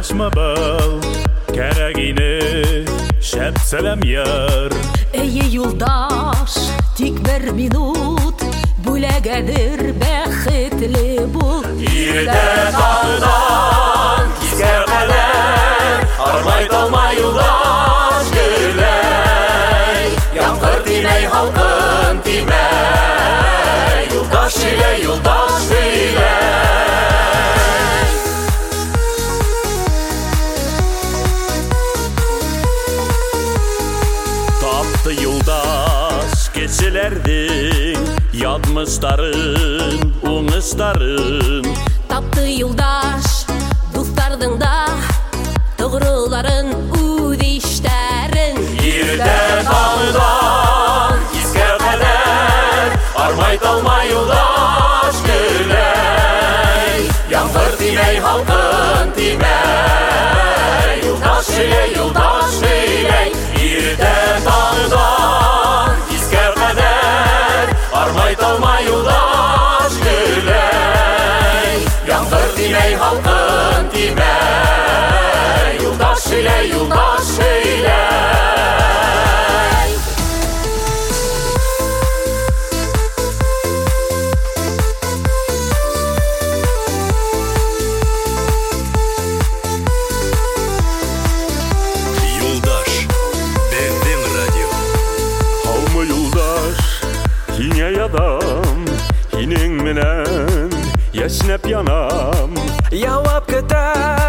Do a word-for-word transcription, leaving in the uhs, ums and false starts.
Taşma bal keragini şep selam yar. Ey yoldaş tik bir minut Бүләгәдер бәхетле бул. Иртә таңдан кискә кадәр армай талмай юлдаш гөләй. Яңгыр тимәй халкын тимәй, юлдаш сөйләй, юлдаш сөйләй. Taptı yoldaş keçilerdin ядмыштарын, уңыштарын. Тапты юлдаш дуслардың да тоғрыларын, үдештәрен. Иртә таңдан кискә кадәр армай талмай юлдаш гөләй. Яңгыр тимәй халкын тимәй, юлдаш сөйләй, юлдаш сөйләй. Иртә таңдан кискә кадәр армай талмай юлдаш гөләй. Яңгыр тимәй халкын тимәй, юлдаш сөйләй, юлдаш сөйләй. Юлдаш, Бендин радио. Һаумы юлдаш, һиңә ядам, һинең менән яшнәп янам. Явап көтә